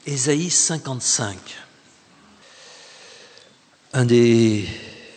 Ésaïe 55. Un des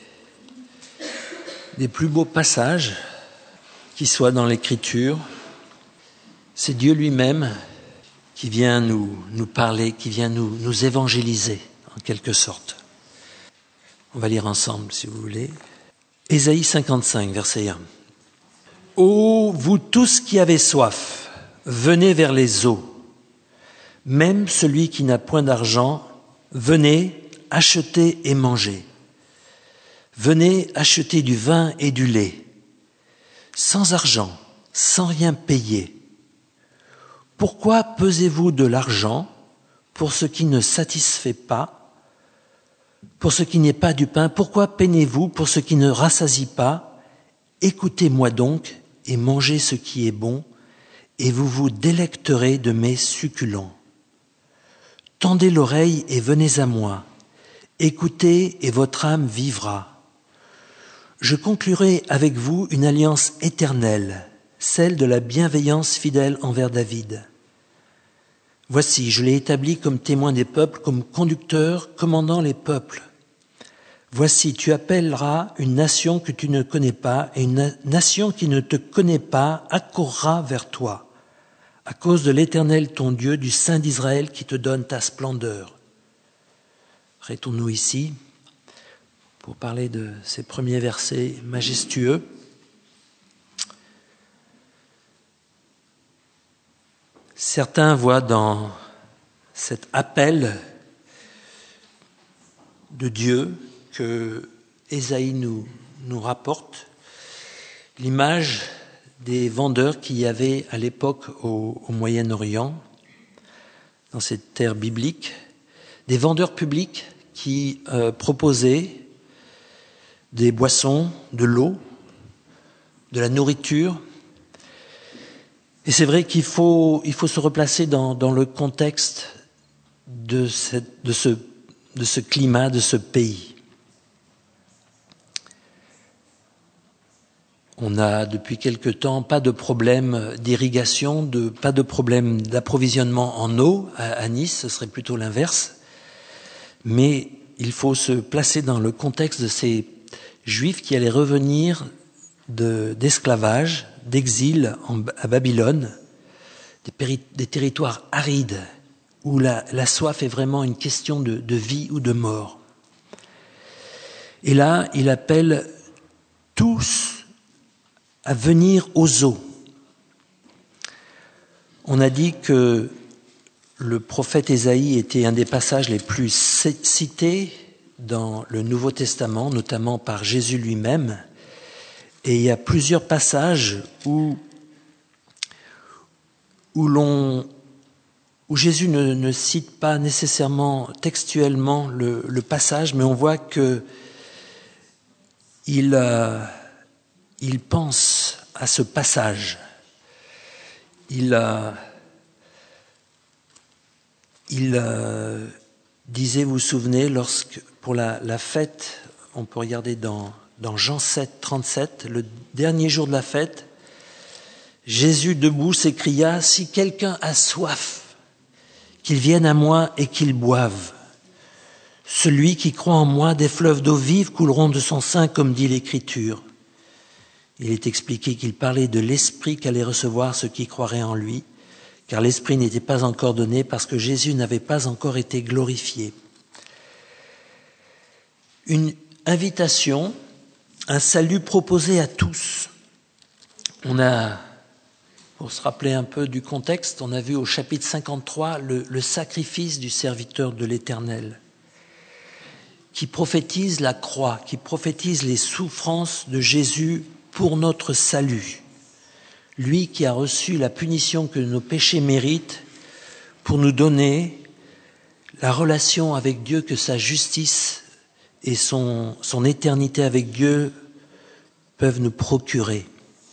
plus beaux passages qui soit dans l'Écriture. C'est Dieu lui-même qui vient nous parler, qui vient nous évangéliser, en quelque sorte. On va lire ensemble, si vous voulez. Ésaïe 55, verset 1. « Ô vous tous qui avez soif, venez vers les eaux. Même celui qui n'a point d'argent, venez, achetez et mangez. Venez acheter du vin et du lait, sans argent, sans rien payer. Pourquoi pesez-vous de l'argent pour ce qui ne satisfait pas, pour ce qui n'est pas du pain? Pourquoi peinez-vous pour ce qui ne rassasie pas? Écoutez-moi donc et mangez ce qui est bon, et vous vous délecterez de mes succulents. Tendez l'oreille et venez à moi. Écoutez et votre âme vivra. Je conclurai avec vous une alliance éternelle, celle de la bienveillance fidèle envers David. Voici, je l'ai établi comme témoin des peuples, comme conducteur, commandant les peuples. Voici, tu appelleras une nation que tu ne connais pas, et une nation qui ne te connaît pas accourra vers toi, à cause de l'Éternel ton Dieu, du Saint d'Israël qui te donne ta splendeur. Arrêtons-nous ici pour parler de ces premiers versets majestueux. Certains voient dans cet appel de Dieu que Ésaïe nous rapporte l'image des vendeurs qu'il y avait à l'époque au Moyen-Orient, dans cette terre biblique, des vendeurs publics qui proposaient des boissons, de l'eau, de la nourriture. Et c'est vrai qu'il faut se replacer dans le contexte de ce climat, de ce pays. On n'a depuis quelque temps pas de problème d'irrigation, pas de problème d'approvisionnement en eau à Nice, ce serait plutôt l'inverse. Mais il faut se placer dans le contexte de ces Juifs qui allaient revenir d'esclavage, d'exil à Babylone, des territoires arides, où la soif est vraiment une question de vie ou de mort. Et là, il appelle tous à venir aux eaux. On a dit que le prophète Ésaïe était un des passages les plus cités dans le Nouveau Testament, notamment par Jésus lui-même. Et il y a plusieurs passages où Jésus ne cite pas nécessairement textuellement le passage, mais on voit que il pense à ce passage. Il disait, vous vous souvenez, pour la fête, on peut regarder dans Jean 7, 37, le dernier jour de la fête, Jésus debout s'écria, « Si quelqu'un a soif, qu'il vienne à moi et qu'il boive. Celui qui croit en moi, des fleuves d'eau vive couleront de son sein, comme dit l'Écriture. » Il est expliqué qu'il parlait de l'Esprit qu'allait recevoir ceux qui croiraient en lui, car l'Esprit n'était pas encore donné parce que Jésus n'avait pas encore été glorifié. Une invitation, un salut proposé à tous. Pour se rappeler un peu du contexte, on a vu au chapitre 53 le sacrifice du serviteur de l'Éternel, qui prophétise la croix, qui prophétise les souffrances de Jésus pour notre salut. Lui qui a reçu la punition que nos péchés méritent pour nous donner la relation avec Dieu que sa justice et son éternité avec Dieu peuvent nous procurer.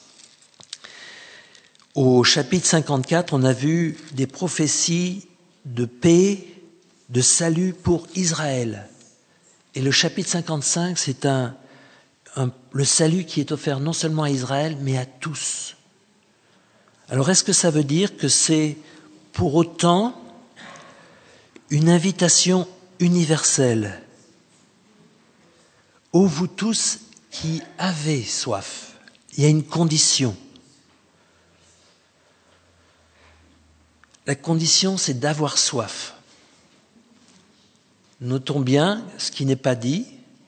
Au chapitre 54, on a vu des prophéties de paix, de salut pour Israël. Et le chapitre 55, c'est le salut qui est offert non seulement à Israël, mais à tous. Alors, est-ce que ça veut dire que c'est pour autant une invitation universelle. Ô vous tous qui avez soif, il y a une condition. La condition, c'est d'avoir soif. Notons bien ce qui n'est pas dit.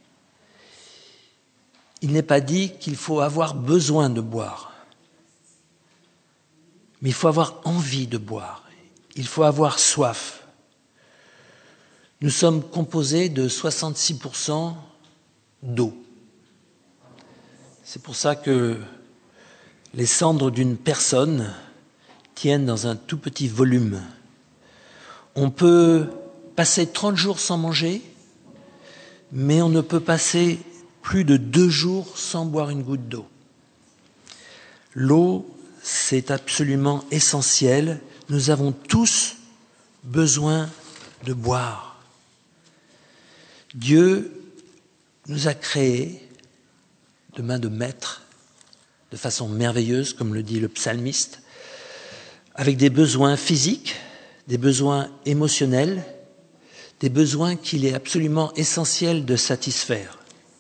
Il n'est pas dit qu'il faut avoir besoin de boire. Mais il faut avoir envie de boire. Il faut avoir soif. Nous sommes composés de 66% d'eau. C'est pour ça que les cendres d'une personne tiennent dans un tout petit volume. On peut passer 30 jours sans manger, mais on ne peut passer plus de 2 jours sans boire une goutte d'eau. L'eau, c'est absolument essentiel. Nous avons tous besoin de boire. Dieu nous a créés de main de maître, de façon merveilleuse, comme le dit le psalmiste, avec des besoins physiques, des besoins émotionnels, des besoins qu'il est absolument essentiel de satisfaire.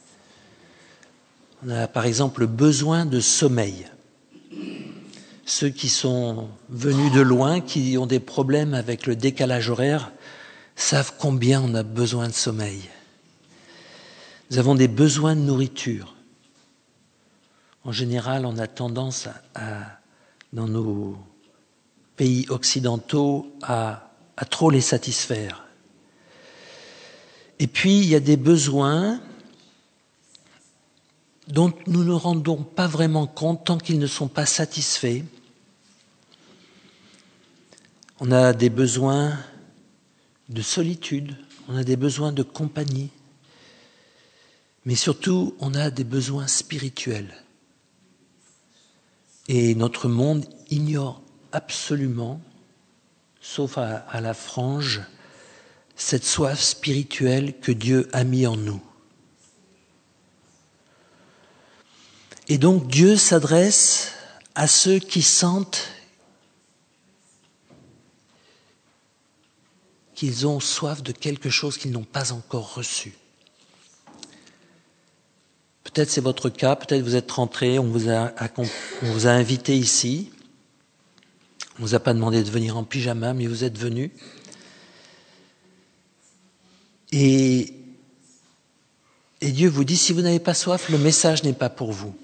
On a par exemple le besoin de sommeil. Ceux qui sont venus de loin, qui ont des problèmes avec le décalage horaire, savent combien on a besoin de sommeil. Nous avons des besoins de nourriture. En général, on a tendance dans nos pays occidentaux à trop les satisfaire. Et puis, il y a des besoins dont nous ne rendons pas vraiment compte tant qu'ils ne sont pas satisfaits. On a des besoins de solitude, on a des besoins de compagnie, mais surtout, on a des besoins spirituels. Et notre monde ignore absolument, sauf à la frange, cette soif spirituelle que Dieu a mis en nous. Et donc Dieu s'adresse à ceux qui sentent qu'ils ont soif de quelque chose qu'ils n'ont pas encore reçu. Peut-être c'est votre cas, peut-être vous êtes rentré, on vous a invité ici. On ne vous a pas demandé de venir en pyjama, mais vous êtes venus. Et Dieu vous dit, si vous n'avez pas soif, le message n'est pas pour vous.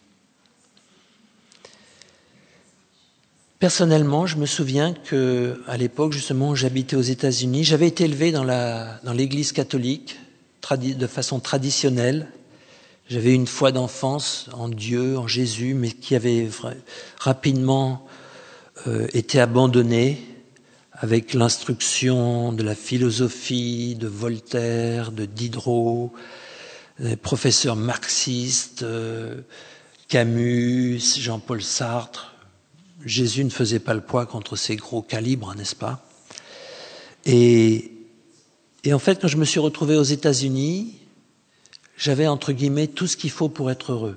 Personnellement, je me souviens qu'à l'époque, justement, où j'habitais aux États-Unis, j'avais été élevé dans l'église catholique, de façon traditionnelle. J'avais une foi d'enfance en Dieu, en Jésus, mais qui avait rapidement été abandonnée avec l'instruction de la philosophie, de Voltaire, de Diderot, des professeurs marxistes, Camus, Jean-Paul Sartre. Jésus ne faisait pas le poids contre ces gros calibres, n'est-ce pas ? Et en fait, quand je me suis retrouvé aux États-Unis, j'avais, entre guillemets, tout ce qu'il faut pour être heureux.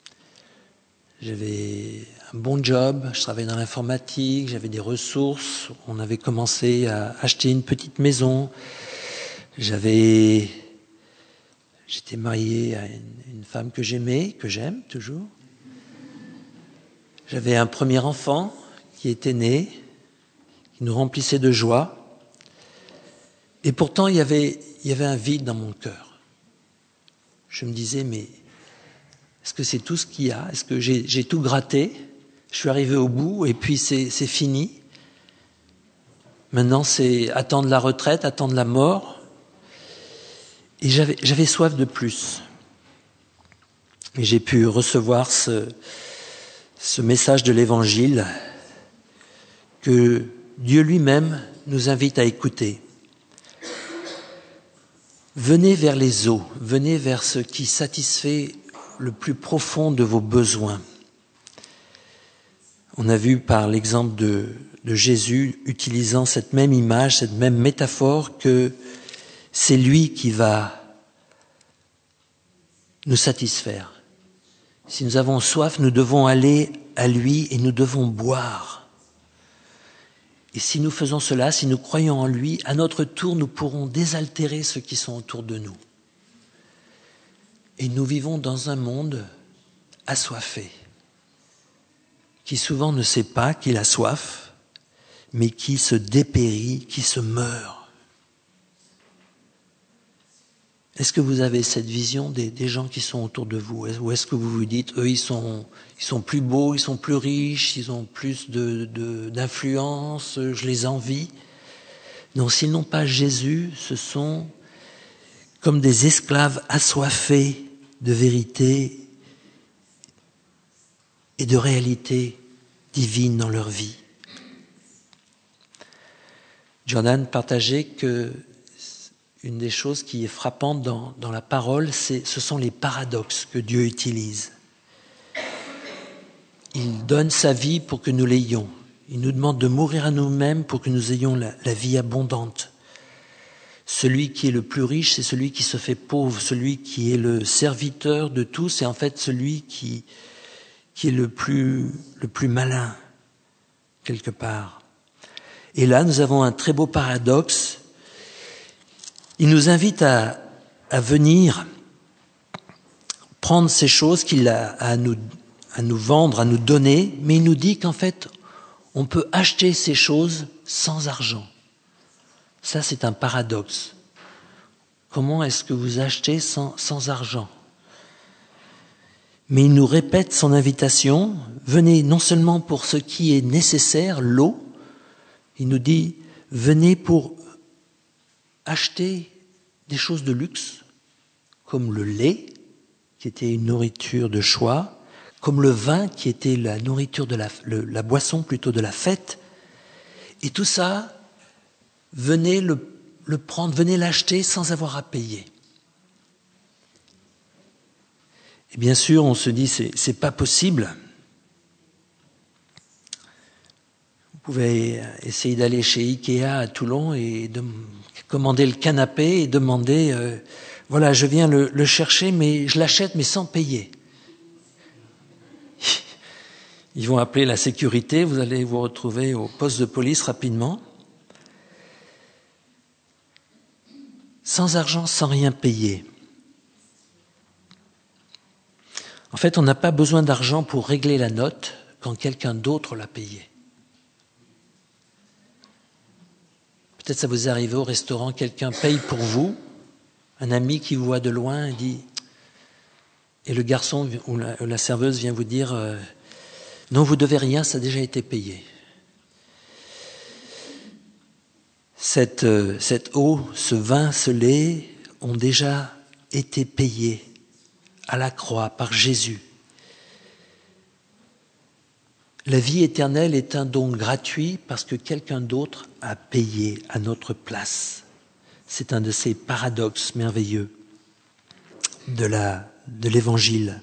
J'avais un bon job, je travaillais dans l'informatique, j'avais des ressources, on avait commencé à acheter une petite maison, j'étais marié à une femme que j'aimais, que j'aime toujours. J'avais un premier enfant qui était né, qui nous remplissait de joie. Et pourtant, il y avait un vide dans mon cœur. Je me disais, mais est-ce que c'est tout ce qu'il y a ? Est-ce que j'ai tout gratté ? Je suis arrivé au bout et puis c'est fini. Maintenant, c'est attendre la retraite, attendre la mort. Et j'avais soif de plus. Et j'ai pu recevoir ce message de l'Évangile que Dieu lui-même nous invite à écouter. Venez vers les eaux, venez vers ce qui satisfait le plus profond de vos besoins. On a vu par l'exemple de Jésus utilisant cette même image, cette même métaphore, que c'est lui qui va nous satisfaire. Si nous avons soif, nous devons aller à lui et nous devons boire. Et si nous faisons cela, si nous croyons en lui, à notre tour, nous pourrons désaltérer ceux qui sont autour de nous. Et nous vivons dans un monde assoiffé, qui souvent ne sait pas qu'il a soif, mais qui se dépérit, qui se meurt. Est-ce que vous avez cette vision des gens qui sont autour de vous? Ou est-ce que vous vous dites, eux, ils sont plus beaux, ils sont plus riches, ils ont plus d'influence, je les envie? Non, s'ils n'ont pas Jésus, ce sont comme des esclaves assoiffés de vérité et de réalité divine dans leur vie. Jordan partageait que une des choses qui est frappante dans la parole, ce sont les paradoxes que Dieu utilise. Il donne sa vie pour que nous l'ayons. Il nous demande de mourir à nous-mêmes pour que nous ayons la vie abondante. Celui qui est le plus riche, c'est celui qui se fait pauvre. Celui qui est le serviteur de tous, c'est en fait celui qui est le plus malin, quelque part. Et là, nous avons un très beau paradoxe. Il nous invite à venir prendre ces choses qu'il a à nous vendre, à nous donner, mais il nous dit qu'en fait, on peut acheter ces choses sans argent. Ça, c'est un paradoxe. Comment est-ce que vous achetez sans argent? Mais il nous répète son invitation, venez non seulement pour ce qui est nécessaire, l'eau, il nous dit, venez pour acheter des choses de luxe, comme le lait, qui était une nourriture de choix, comme le vin, qui était la nourriture la boisson plutôt de la fête. Et tout ça, venez le prendre, venez l'acheter sans avoir à payer. Et bien sûr, on se dit, c'est pas possible. Vous pouvez essayer d'aller chez Ikea à Toulon et de commander le canapé et demander, voilà, je viens le chercher, mais je l'achète, mais sans payer. Ils vont appeler la sécurité, vous allez vous retrouver au poste de police rapidement. Sans argent, sans rien payer. En fait, on n'a pas besoin d'argent pour régler la note quand quelqu'un d'autre l'a payé. Peut-être ça vous arrive au restaurant, quelqu'un paye pour vous, un ami qui vous voit de loin et dit, et le garçon ou la serveuse vient vous dire, non, vous devez rien, ça a déjà été payé. Cette eau, ce vin, ce lait ont déjà été payés à la croix par Jésus. La vie éternelle est un don gratuit parce que quelqu'un d'autre a payé à notre place. C'est un de ces paradoxes merveilleux de l'Évangile.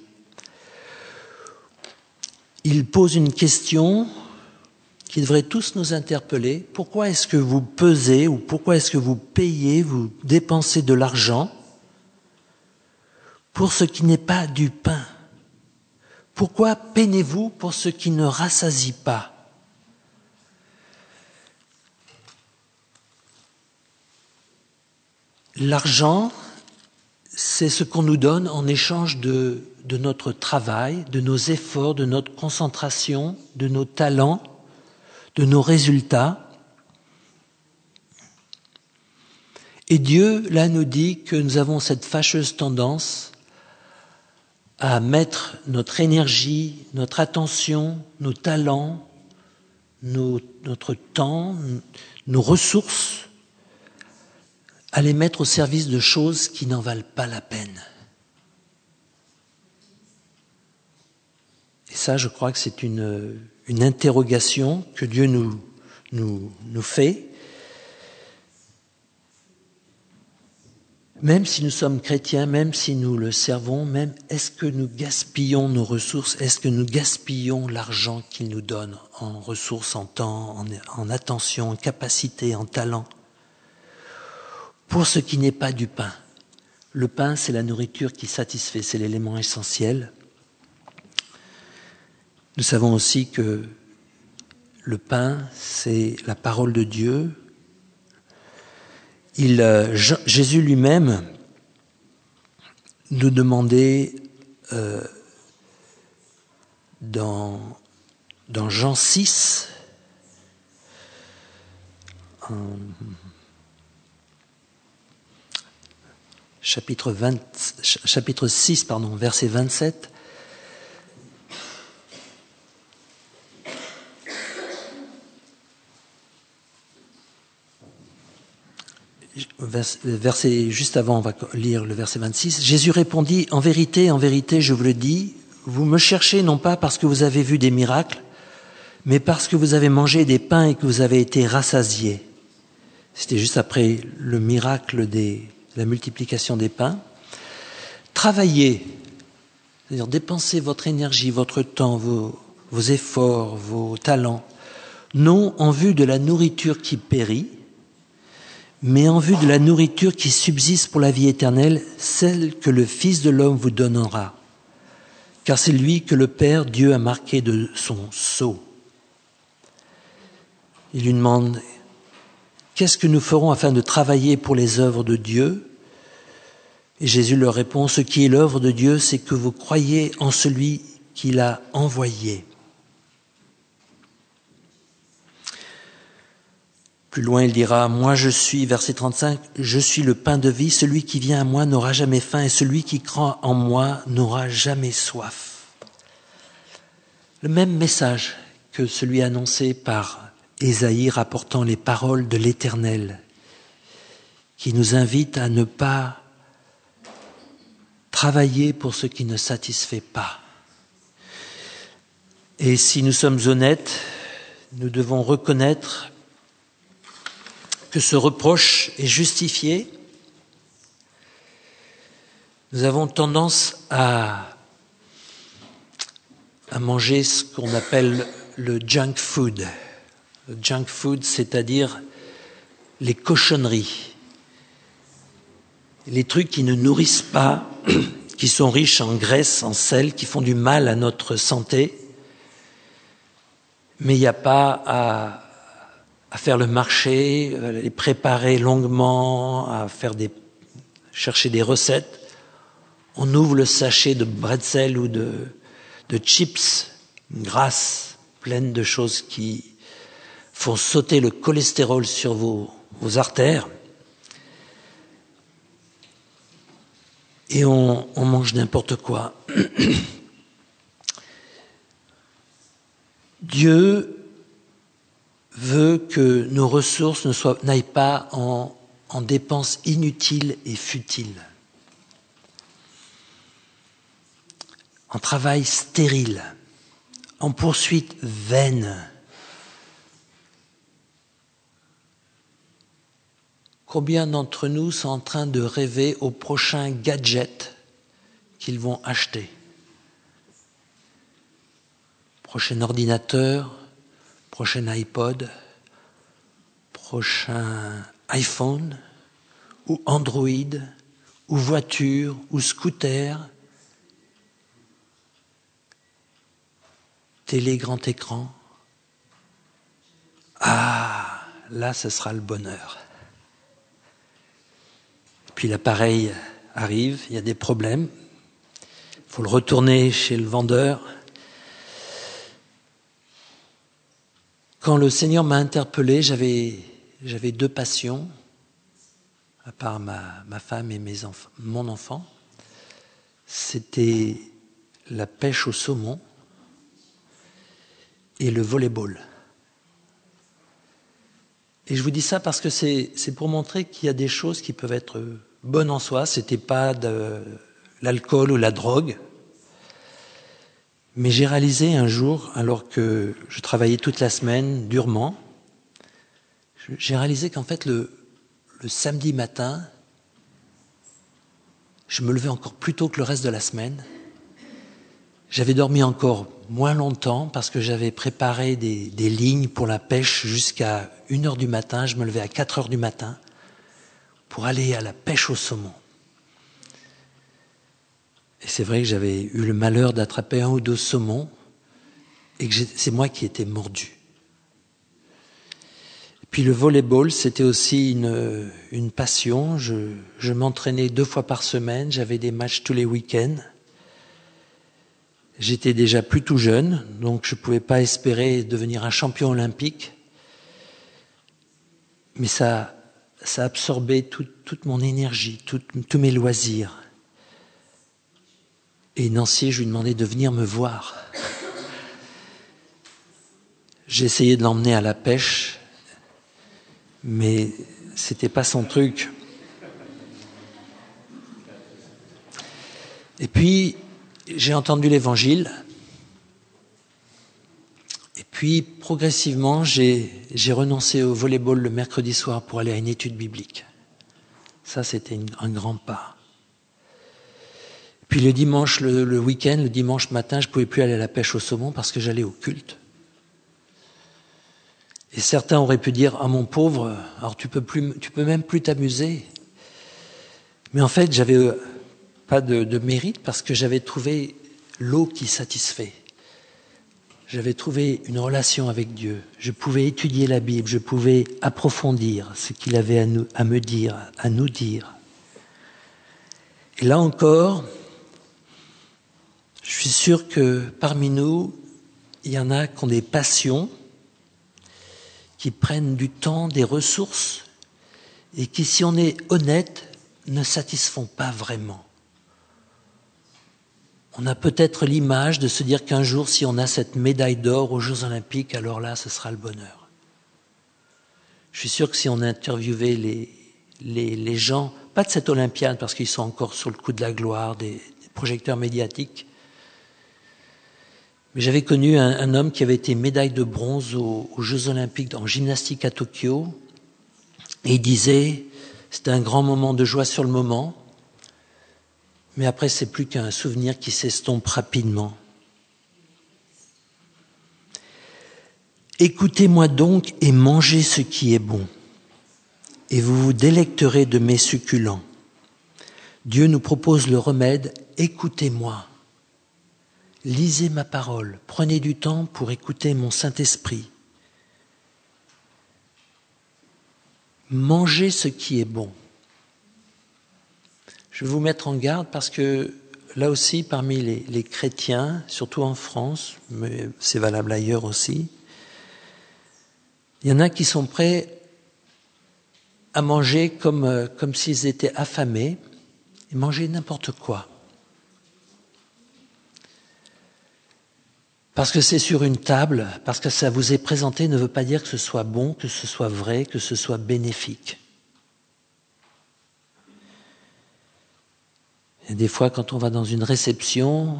Il pose une question qui devrait tous nous interpeller. Pourquoi est-ce que vous pesez ou pourquoi est-ce que vous payez, vous dépensez de l'argent pour ce qui n'est pas du pain? Pourquoi peinez-vous pour ce qui ne rassasie pas? L'argent, c'est ce qu'on nous donne en échange de notre travail, de nos efforts, de notre concentration, de nos talents, de nos résultats. Et Dieu, là, nous dit que nous avons cette fâcheuse tendance à mettre notre énergie, notre attention, nos talents, notre temps, nos ressources, à les mettre au service de choses qui n'en valent pas la peine. Et ça, je crois que c'est une interrogation que Dieu nous fait. Même si nous sommes chrétiens, même si nous le servons, même est-ce que nous gaspillons nos ressources? Est-ce que nous gaspillons l'argent qu'il nous donne en ressources, en temps, en attention, en capacité, en talent? Pour ce qui n'est pas du pain. Le pain, c'est la nourriture qui satisfait, c'est l'élément essentiel. Nous savons aussi que Le pain, c'est la parole de Dieu. Jésus lui-même nous demandait dans Jean 6, chapitre 6, verset 27, verset juste avant, on va lire le verset 26. Jésus répondit, en vérité, je vous le dis, vous me cherchez non pas parce que vous avez vu des miracles, mais parce que vous avez mangé des pains et que vous avez été rassasiés. C'était juste après le miracle de la multiplication des pains. Travaillez, c'est-à-dire dépensez votre énergie, votre temps, vos efforts, vos talents, non en vue de la nourriture qui périt, mais en vue de la nourriture qui subsiste pour la vie éternelle, celle que le Fils de l'homme vous donnera. Car c'est lui que le Père, Dieu, a marqué de son sceau. Il lui demande, qu'est-ce que nous ferons afin de travailler pour les œuvres de Dieu ? Et Jésus leur répond, ce qui est l'œuvre de Dieu, c'est que vous croyez en celui qui l'a envoyé. Plus loin, il dira, moi je suis, verset 35, je suis le pain de vie, celui qui vient à moi n'aura jamais faim et celui qui croit en moi n'aura jamais soif. Le même message que celui annoncé par Ésaïe rapportant les paroles de l'Éternel, qui nous invite à ne pas travailler pour ce qui ne satisfait pas. Et si nous sommes honnêtes, nous devons reconnaître que ce reproche est justifié. Nous avons tendance à manger ce qu'on appelle le junk food. Le junk food, c'est-à-dire les cochonneries, les trucs qui ne nourrissent pas, qui sont riches en graisse, en sel, qui font du mal à notre santé. Mais il n'y a pas à faire le marché, à les préparer longuement, à chercher des recettes. On ouvre le sachet de bretzel ou de chips grasses, pleines de choses qui font sauter le cholestérol sur vos artères. Et on mange n'importe quoi. Dieu veut que nos ressources n'aillent pas en dépenses inutiles et futiles, en travail stérile, en poursuite vaine. Combien d'entre nous sont en train de rêver au prochain gadget qu'ils vont acheter ? Prochain ordinateur, prochain iPod, prochain iPhone, ou Android, ou voiture, ou scooter, télé grand écran. Ah, là, ce sera le bonheur. Puis l'appareil arrive, il y a des problèmes, il faut le retourner chez le vendeur. Quand le Seigneur m'a interpellé, j'avais deux passions, à part ma femme et mon enfant. C'était la pêche au saumon et le volley-ball. Et je vous dis ça parce que c'est pour montrer qu'il y a des choses qui peuvent être bonnes en soi. C'était pas de l'alcool ou la drogue. Mais j'ai réalisé un jour, alors que je travaillais toute la semaine, durement, j'ai réalisé qu'en fait, le samedi matin, je me levais encore plus tôt que le reste de la semaine. J'avais dormi encore moins longtemps parce que j'avais préparé des lignes pour la pêche jusqu'à 1h du matin. Je me levais à 4h du matin pour aller à la pêche au saumon. Et c'est vrai que j'avais eu le malheur d'attraper un ou deux saumons et que c'est moi qui étais mordu. Puis le volleyball, c'était aussi une passion. Je m'entraînais 2 fois par semaine, j'avais des matchs tous les week-ends. J'étais déjà plus tout jeune, donc je ne pouvais pas espérer devenir un champion olympique. Mais ça absorbait toute mon énergie, tous mes loisirs. Et Nancy, je lui demandais de venir me voir. J'ai essayé de l'emmener à la pêche, mais c'était pas son truc. Et puis, j'ai entendu l'Évangile. Et puis, progressivement, j'ai renoncé au volleyball le mercredi soir pour aller à une étude biblique. Ça, c'était un grand pas. Puis le dimanche, le week-end, le dimanche matin, je ne pouvais plus aller à la pêche au saumon parce que j'allais au culte. Et certains auraient pu dire « Ah mon pauvre, alors tu peux même plus t'amuser ». Mais en fait, j'avais pas de mérite parce que j'avais trouvé l'eau qui satisfait. J'avais trouvé une relation avec Dieu. Je pouvais étudier la Bible, je pouvais approfondir ce qu'il avait à me dire, à nous dire. Et là encore, je suis sûr que parmi nous, il y en a qui ont des passions, qui prennent du temps, des ressources, et qui, si on est honnête, ne satisfont pas vraiment. On a peut-être l'image de se dire qu'un jour, si on a cette médaille d'or aux Jeux Olympiques, alors là, ce sera le bonheur. Je suis sûr que si on interviewait les gens, pas de cette Olympiade, parce qu'ils sont encore sur le coup de la gloire, des projecteurs médiatiques, mais j'avais connu un homme qui avait été médaille de bronze aux Jeux Olympiques en gymnastique à Tokyo, et il disait, c'était un grand moment de joie sur le moment, mais après c'est plus qu'un souvenir qui s'estompe rapidement. Écoutez-moi donc et mangez ce qui est bon, et vous vous délecterez de mes succulents. Dieu nous propose le remède, écoutez-moi. Lisez ma parole, prenez du temps pour écouter mon Saint-Esprit. Mangez ce qui est bon. Je vais vous mettre en garde parce que là aussi, parmi les chrétiens, surtout en France, mais c'est valable ailleurs aussi, il y en a qui sont prêts à manger comme s'ils étaient affamés et manger n'importe quoi. Parce que c'est sur une table, parce que ça vous est présenté, ne veut pas dire que ce soit bon, que ce soit vrai, que ce soit bénéfique. Et des fois, quand on va dans une réception,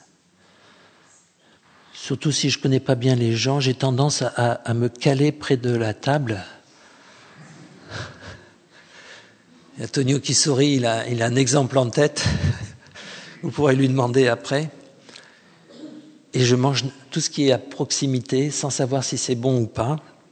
surtout si je ne connais pas bien les gens, j'ai tendance à me caler près de la table. Il y a Tonio qui sourit, il a un exemple en tête. Vous pourrez lui demander après. Et je mange tout ce qui est à proximité sans savoir si c'est bon ou pas.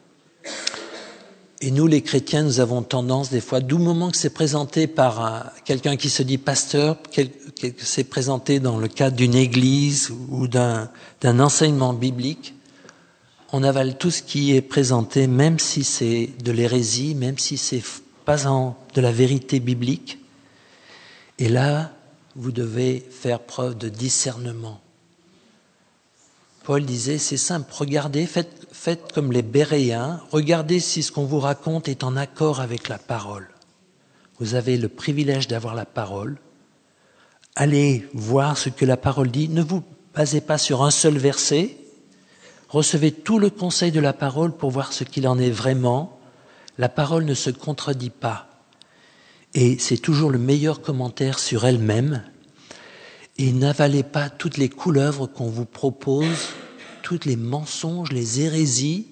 Et nous, les chrétiens, nous avons tendance des fois, du moment que c'est présenté par quelqu'un qui se dit pasteur, que c'est présenté dans le cadre d'une église ou d'un enseignement biblique, on avale tout ce qui est présenté, même si c'est de l'hérésie, même si c'est pas de la vérité biblique. Et là, vous devez faire preuve de discernement. Paul disait, c'est simple, regardez, faites comme les Béréens, regardez si ce qu'on vous raconte est en accord avec la parole. Vous avez le privilège d'avoir la parole. Allez voir ce que la parole dit. Ne vous basez pas sur un seul verset. Recevez tout le conseil de la parole pour voir ce qu'il en est vraiment. La parole ne se contredit pas. Et c'est toujours le meilleur commentaire sur elle-même. Et n'avalez pas toutes les couleuvres qu'on vous propose, tous les mensonges, les hérésies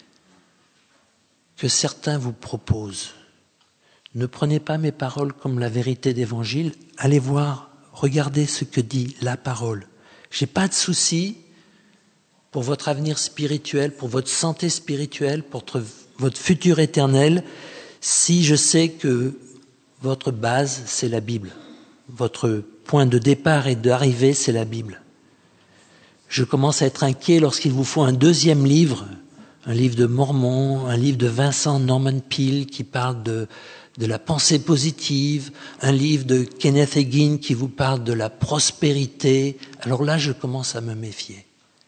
que certains vous proposent. Ne prenez pas mes paroles comme la vérité d'évangile. Allez voir, regardez ce que dit la parole. J'ai pas de souci pour votre avenir spirituel, pour votre santé spirituelle, pour votre futur éternel, si je sais que votre base, c'est la Bible. Votre point de départ et d'arrivée, c'est la Bible. Je commence à être inquiet lorsqu'il vous faut un deuxième livre, un livre de Mormon, un livre de Vincent Norman Peale qui parle de la pensée positive, un livre de Kenneth Hagin qui vous parle de la prospérité. Alors là, je commence à me méfier.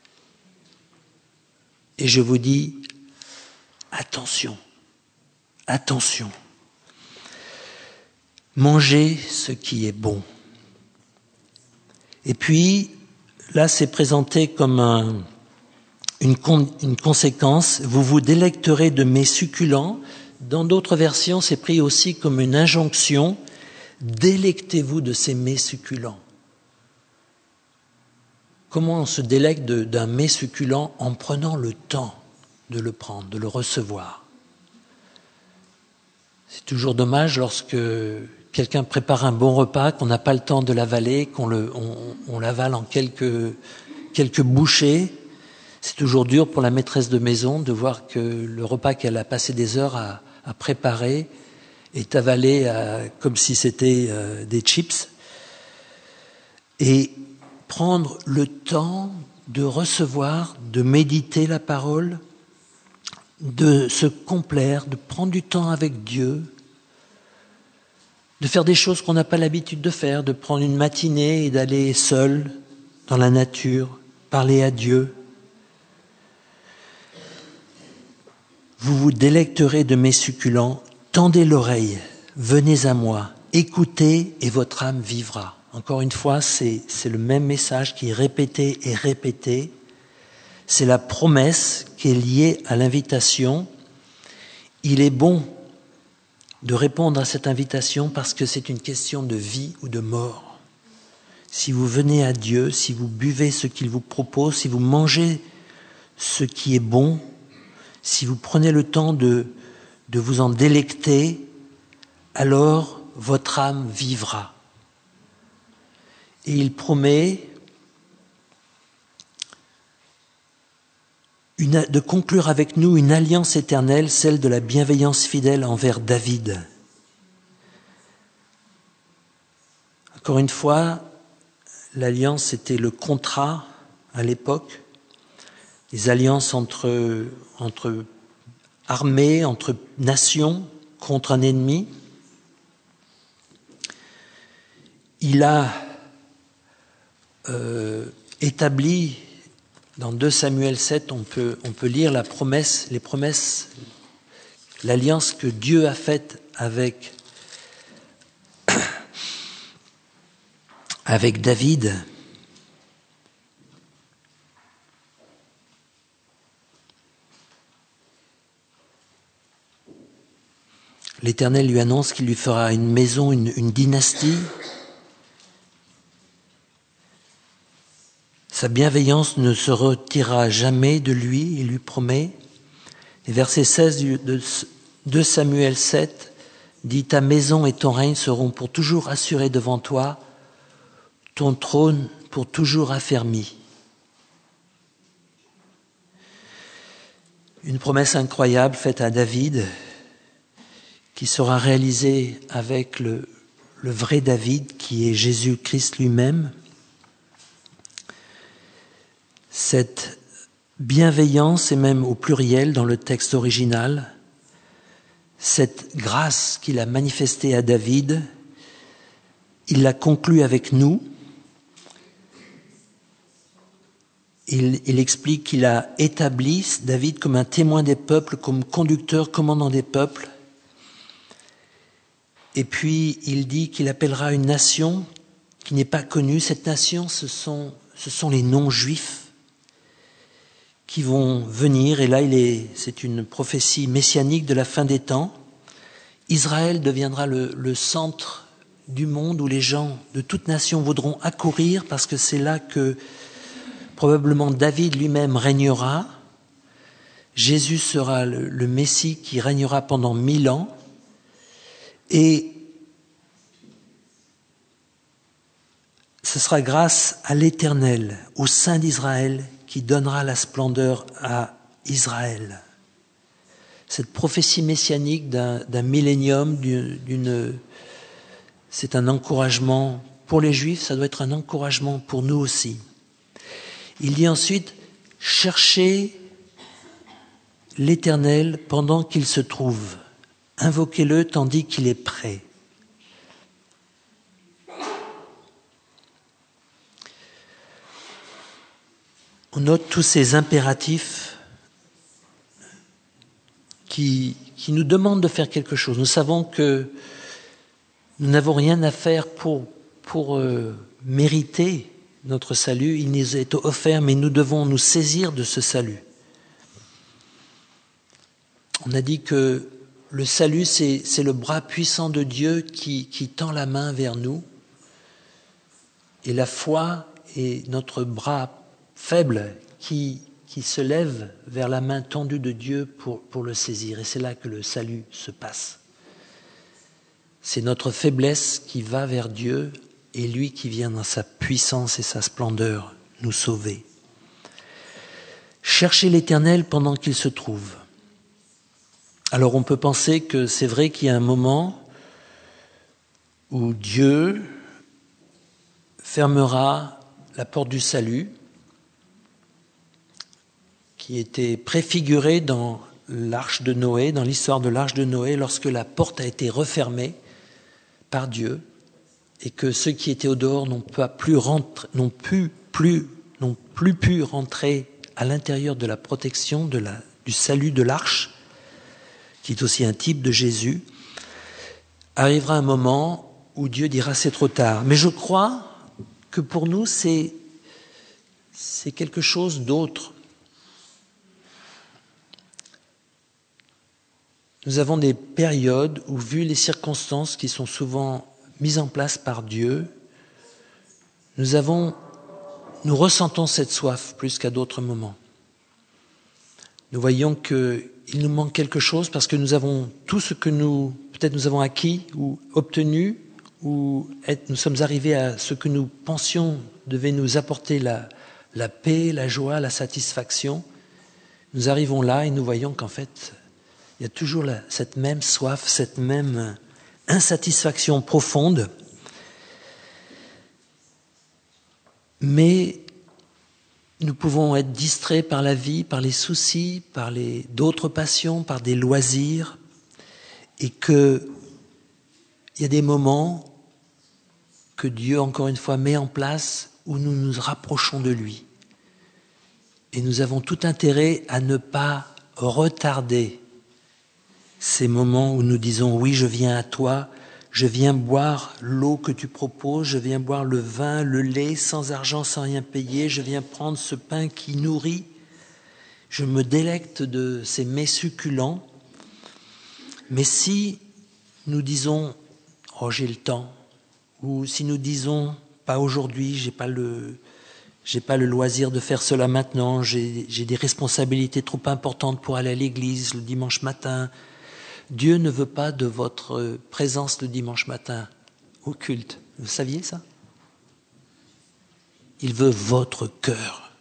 Et je vous dis, attention, attention. Mangez ce qui est bon. Et puis, là, c'est présenté comme une conséquence. Vous vous délecterez de mes succulents. Dans d'autres versions, c'est pris aussi comme une injonction. Délectez-vous de ces mets succulents. Comment on se délecte d'un mets succulent? En prenant le temps de le prendre, de le recevoir. C'est toujours dommage lorsque quelqu'un prépare un bon repas, qu'on n'a pas le temps de l'avaler, qu'on l'avale en quelques bouchées. C'est toujours dur pour la maîtresse de maison de voir que le repas qu'elle a passé des heures à préparer est avalé comme si c'était des chips. Et prendre le temps de recevoir, de méditer la parole, de se complaire, de prendre du temps avec Dieu, de faire des choses qu'on n'a pas l'habitude de faire, de prendre une matinée et d'aller seul dans la nature, parler à Dieu. Vous vous délecterez de mes succulents, tendez l'oreille, venez à moi, écoutez et votre âme vivra. Encore une fois, c'est le même message qui est répété et répété. C'est la promesse qui est liée à l'invitation. Il est bon de répondre à cette invitation parce que c'est une question de vie ou de mort. Si vous venez à Dieu, si vous buvez ce qu'il vous propose, si vous mangez ce qui est bon, si vous prenez le temps de vous en délecter, alors votre âme vivra. Et il promet de conclure avec nous une alliance éternelle, celle de la bienveillance fidèle envers David. Encore une fois, l'alliance, c'était le contrat à l'époque, les alliances entre armées, entre nations, contre un ennemi. Il a établi, dans 2 Samuel 7, on peut lire les promesses, l'alliance que Dieu a faite avec David. L'Éternel lui annonce qu'il lui fera une maison, une dynastie. Sa bienveillance ne se retirera jamais de lui, il lui promet. Et verset 16 de 2 Samuel 7 dit « Ta maison et ton règne seront pour toujours assurés devant toi, ton trône pour toujours affermi. » Une promesse incroyable faite à David, qui sera réalisée avec le vrai David, qui est Jésus-Christ lui-même. Cette bienveillance, et même au pluriel dans le texte original, cette grâce qu'il a manifestée à David, il l'a conclue avec nous. Il explique qu'il a établi David comme un témoin des peuples, comme conducteur, commandant des peuples. Et puis il dit qu'il appellera une nation qui n'est pas connue. Cette nation, ce sont les non-juifs qui vont venir, et là c'est une prophétie messianique de la fin des temps. Israël deviendra le centre du monde où les gens de toutes nations voudront accourir, parce que c'est là que probablement David lui-même régnera. Jésus sera le Messie qui régnera pendant 1000 ans, et ce sera grâce à l'Éternel, au sein d'Israël, qui donnera la splendeur à Israël. Cette prophétie messianique d'un millénium, c'est un encouragement pour les Juifs, ça doit être un encouragement pour nous aussi. Il dit ensuite, cherchez l'Éternel pendant qu'il se trouve. Invoquez-le tandis qu'il est prêt. On note tous ces impératifs qui nous demandent de faire quelque chose. Nous savons que nous n'avons rien à faire pour mériter notre salut. Il nous est offert, mais nous devons nous saisir de ce salut. On a dit que le salut, c'est le bras puissant de Dieu qui tend la main vers nous. Et la foi est notre bras faible qui se lève vers la main tendue de Dieu pour le saisir. Et c'est là que le salut se passe. C'est notre faiblesse qui va vers Dieu et lui qui vient dans sa puissance et sa splendeur nous sauver. Cherchez l'Éternel pendant qu'il se trouve. Alors on peut penser que c'est vrai qu'il y a un moment où Dieu fermera la porte du salut qui était préfigurée dans l'arche de Noé, dans l'histoire de l'arche de Noé, lorsque la porte a été refermée par Dieu et que ceux qui étaient au dehors n'ont plus pu rentrer à l'intérieur de la protection du salut de l'arche, qui est aussi un type de Jésus. Arrivera un moment où Dieu dira c'est trop tard. Mais je crois que pour nous c'est quelque chose d'autre. Nous avons des périodes où, vu les circonstances qui sont souvent mises en place par Dieu, nous ressentons cette soif plus qu'à d'autres moments. Nous voyons qu'il nous manque quelque chose parce que nous avons tout ce que nous avons acquis ou obtenu, ou nous sommes arrivés à ce que nous pensions devait nous apporter la paix, la joie, la satisfaction. Nous arrivons là et nous voyons qu'en fait, il y a toujours cette même soif, cette même insatisfaction profonde. Mais nous pouvons être distraits par la vie, par les soucis, par d'autres passions, par des loisirs, et qu'il y a des moments que Dieu, encore une fois, met en place où nous nous rapprochons de lui. Et nous avons tout intérêt à ne pas retarder ces moments où nous disons « oui, je viens à toi, je viens boire l'eau que tu proposes, je viens boire le vin, le lait, sans argent, sans rien payer, je viens prendre ce pain qui nourrit, je me délecte de ces mets succulents. » Mais si nous disons « oh, j'ai le temps », ou si nous disons « pas aujourd'hui, j'ai pas le loisir de faire cela maintenant, j'ai des responsabilités trop importantes pour aller à l'église le dimanche matin », Dieu ne veut pas de votre présence le dimanche matin au culte. Vous saviez ça? Il veut votre cœur.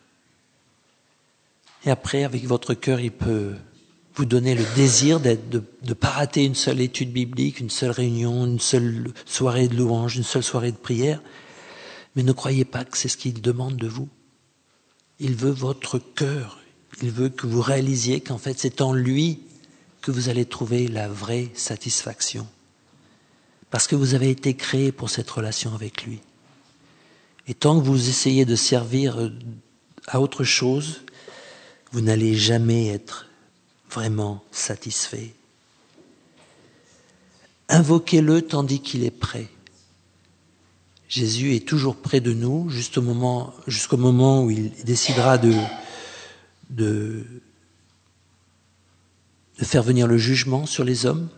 Et après, avec votre cœur, il peut vous donner le désir de ne pas rater une seule étude biblique, une seule réunion, une seule soirée de louange, une seule soirée de prière. Mais ne croyez pas que c'est ce qu'il demande de vous. Il veut votre cœur. Il veut que vous réalisiez qu'en fait, c'est en lui que vous allez trouver la vraie satisfaction. Parce que vous avez été créé pour cette relation avec lui. Et tant que vous essayez de servir à autre chose, vous n'allez jamais être vraiment satisfait. Invoquez-le tandis qu'il est prêt. Jésus est toujours près de nous, jusqu'au moment où il décidera de faire venir le jugement sur les hommes.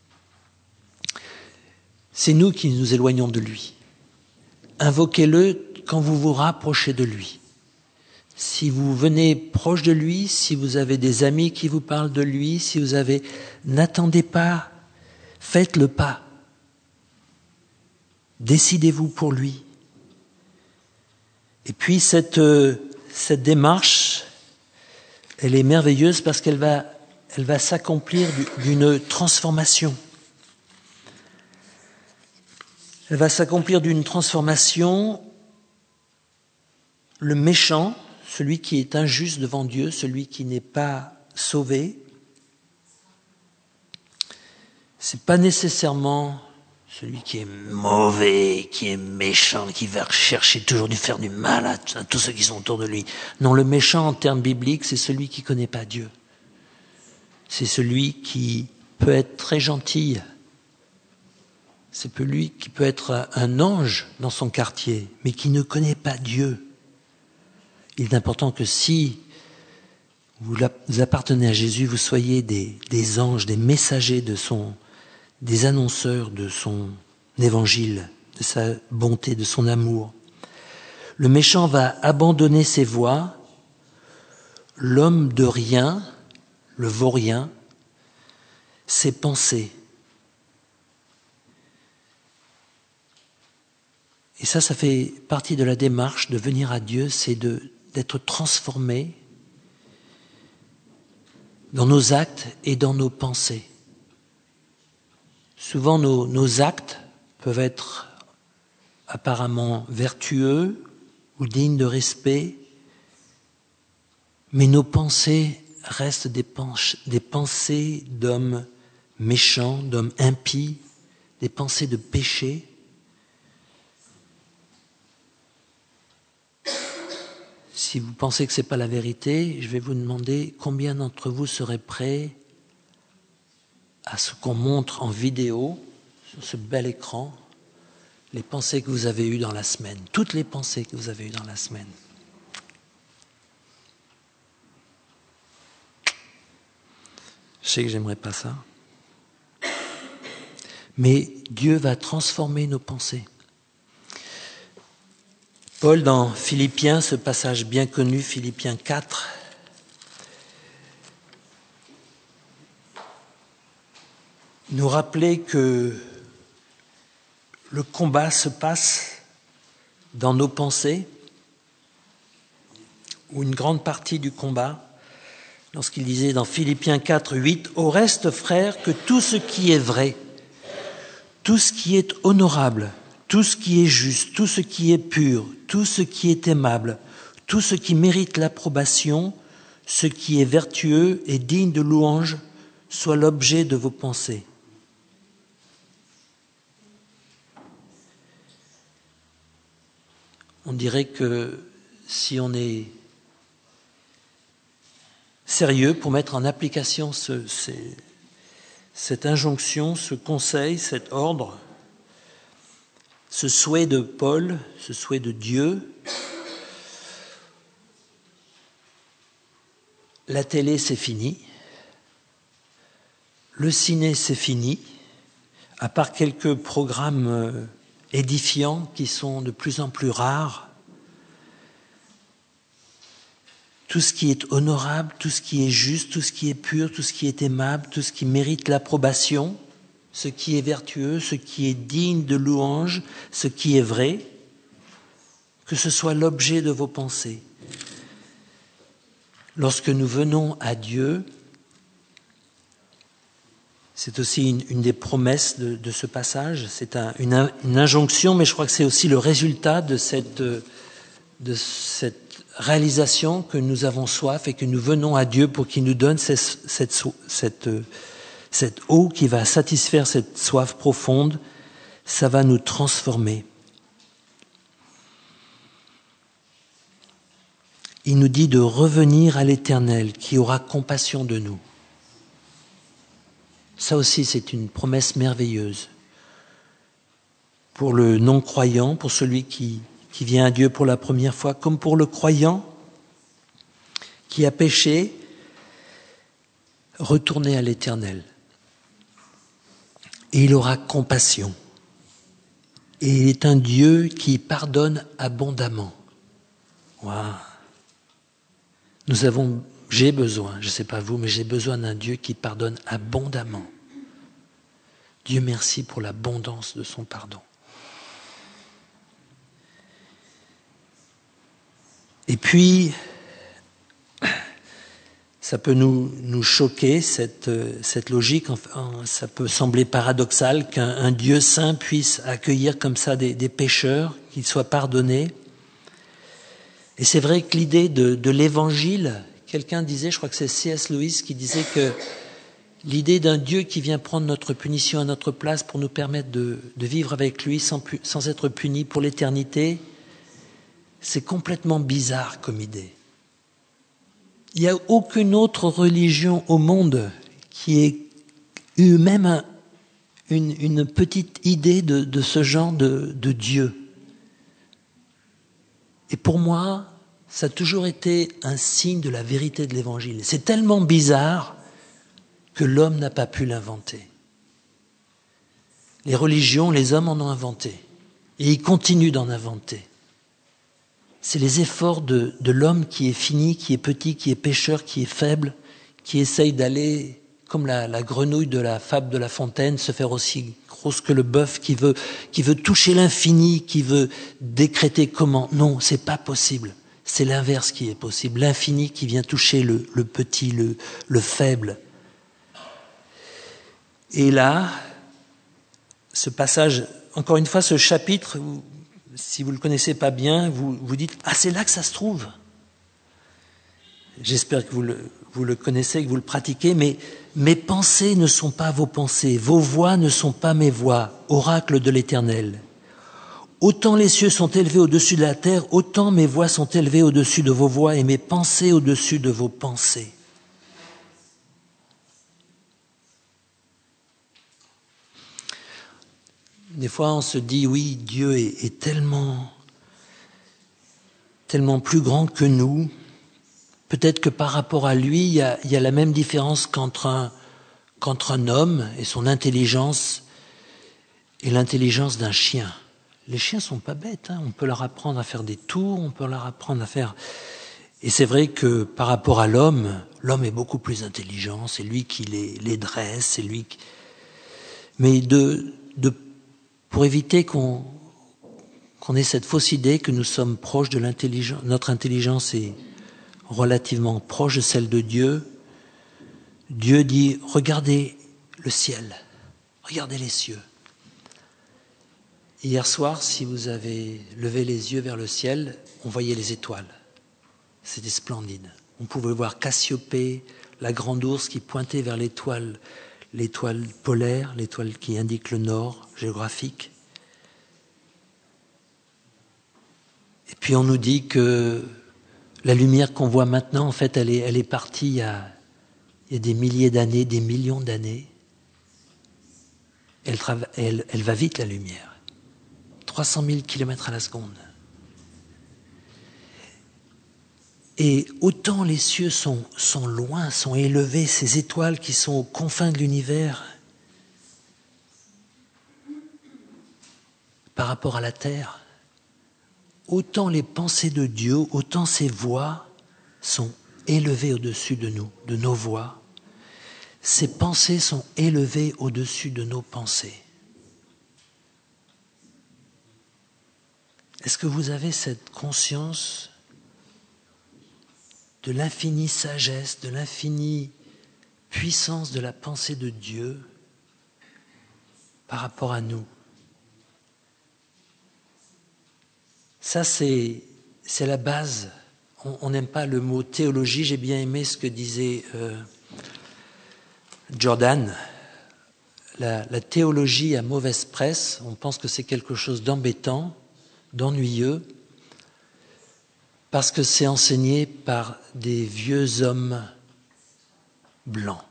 C'est nous qui nous éloignons de lui. Invoquez-le quand vous vous rapprochez de lui. Si vous venez proche de lui, si vous avez des amis qui vous parlent de lui, n'attendez pas, faites le pas. Décidez-vous pour lui. Et puis cette démarche, elle est merveilleuse parce qu'elle va s'accomplir d'une transformation. Elle va s'accomplir d'une transformation. Le méchant, celui qui est injuste devant Dieu, celui qui n'est pas sauvé, c'est pas nécessairement celui qui est mauvais, qui est méchant, qui va chercher toujours de faire du mal à tous ceux qui sont autour de lui. Non, le méchant en termes bibliques, c'est celui qui connaît pas Dieu. C'est celui qui peut être très gentil. C'est celui qui peut être un ange dans son quartier, mais qui ne connaît pas Dieu. Il est important que si vous appartenez à Jésus, vous soyez des anges, des messagers des annonceurs de son évangile, de sa bonté, de son amour. Le méchant va abandonner ses voies. L'homme de rien, le vaurien, ses pensées. Et ça fait partie de la démarche de venir à Dieu, c'est d'être transformé dans nos actes et dans nos pensées. Souvent, nos actes peuvent être apparemment vertueux ou dignes de respect, mais nos pensées restent des pensées d'hommes méchants, d'hommes impies, des pensées de péché. Si vous pensez que ce n'est pas la vérité, je vais vous demander combien d'entre vous seraient prêts à ce qu'on montre en vidéo, sur ce bel écran, les pensées que vous avez eues dans la semaine, toutes les pensées que vous avez eues dans la semaine. Je sais que j'aimerais pas ça. Mais Dieu va transformer nos pensées. Paul, dans Philippiens, ce passage bien connu, Philippiens 4, nous rappelait que le combat se passe dans nos pensées, ou une grande partie du combat, lorsqu'il disait dans Philippiens 4, 8, « Au reste, frères, que tout ce qui est vrai, tout ce qui est honorable, tout ce qui est juste, tout ce qui est pur, tout ce qui est aimable, tout ce qui mérite l'approbation, ce qui est vertueux et digne de louange, soit l'objet de vos pensées. » On dirait que si on est sérieux pour mettre en application cette injonction, ce conseil, cet ordre, ce souhait de Paul, ce souhait de Dieu, la télé c'est fini, le ciné c'est fini, à part quelques programmes édifiants qui sont de plus en plus rares. Tout ce qui est honorable, tout ce qui est juste, tout ce qui est pur, tout ce qui est aimable, tout ce qui mérite l'approbation, ce qui est vertueux, ce qui est digne de louange, ce qui est vrai, que ce soit l'objet de vos pensées. Lorsque nous venons à Dieu, c'est aussi une des promesses de ce passage, c'est une injonction, mais je crois que c'est aussi le résultat de cette réalisation que nous avons soif et que nous venons à Dieu pour qu'il nous donne cette eau qui va satisfaire cette soif profonde. Ça va nous transformer. Il nous dit de revenir à l'Éternel qui aura compassion de nous. Ça aussi, c'est une promesse merveilleuse. Pour le non-croyant, pour celui qui vient à Dieu pour la première fois, comme pour le croyant qui a péché, retournez à l'Éternel. Et il aura compassion. Et il est un Dieu qui pardonne abondamment. Waouh. J'ai besoin, je ne sais pas vous, mais j'ai besoin d'un Dieu qui pardonne abondamment. Dieu merci pour l'abondance de son pardon. Et puis, ça peut nous choquer, cette logique. Ça peut sembler paradoxal qu'un Dieu saint puisse accueillir comme ça des pécheurs, qu'ils soient pardonnés. Et c'est vrai que l'idée de l'évangile, quelqu'un disait, je crois que c'est C.S. Lewis qui disait que l'idée d'un Dieu qui vient prendre notre punition à notre place pour nous permettre de vivre avec lui sans être puni pour l'éternité, c'est complètement bizarre comme idée. Il n'y a aucune autre religion au monde qui ait eu même une petite idée de ce genre de Dieu. Et pour moi, ça a toujours été un signe de la vérité de l'Évangile. C'est tellement bizarre que l'homme n'a pas pu l'inventer. Les religions, les hommes en ont inventé. Et ils continuent d'en inventer. C'est les efforts de l'homme qui est fini, qui est petit, qui est pécheur, qui est faible, qui essaye d'aller, comme la grenouille de la fable de La Fontaine, se faire aussi grosse que le bœuf, qui veut toucher l'infini, qui veut décréter comment. Non, c'est pas possible. C'est l'inverse qui est possible. L'infini qui vient toucher le petit, le faible. Et là, ce passage, encore une fois, ce chapitre, si vous ne le connaissez pas bien, vous dites « Ah, c'est là que ça se trouve !» J'espère que vous le connaissez, que vous le pratiquez, mais mes pensées ne sont pas vos pensées, vos voix ne sont pas mes voix, oracle de l'Éternel. Autant les cieux sont élevés au-dessus de la terre, autant mes voix sont élevées au-dessus de vos voix et mes pensées au-dessus de vos pensées. Des fois, on se dit, oui, Dieu est tellement plus grand que nous. Peut-être que par rapport à lui, il y a la même différence qu'entre un homme et son intelligence et l'intelligence d'un chien. Les chiens sont pas bêtes, hein. On peut leur apprendre à faire des tours, on peut leur apprendre à faire... Et c'est vrai que par rapport à l'homme est beaucoup plus intelligent, c'est lui qui les dresse, c'est lui qui... Mais pour éviter qu'on ait cette fausse idée que nous sommes proches de l'intelligence, notre intelligence est relativement proche de celle de Dieu, Dieu dit, regardez le ciel, regardez les cieux. Hier soir, si vous avez levé les yeux vers le ciel, on voyait les étoiles. C'était splendide. On pouvait voir Cassiopée, la grande ourse qui pointait vers l'étoile polaire, l'étoile qui indique le nord géographique. Et puis on nous dit que la lumière qu'on voit maintenant, en fait, elle est partie il y a des milliers d'années, des millions d'années. Elle va vite, la lumière. 300 000 km à la seconde. Et autant les cieux sont loin, sont élevés, ces étoiles qui sont aux confins de l'univers, par rapport à la terre, autant les pensées de Dieu, autant ses voix sont élevées au-dessus de nous, de nos voix. Ses pensées sont élevées au-dessus de nos pensées. Est-ce que vous avez cette conscience de l'infinie sagesse, de l'infinie puissance de la pensée de Dieu par rapport à nous? Ça, c'est la base. On n'aime pas le mot théologie. J'ai bien aimé ce que disait Jordan. La théologie a mauvaise presse. On pense que c'est quelque chose d'embêtant, d'ennuyeux, parce que c'est enseigné par des vieux hommes blancs.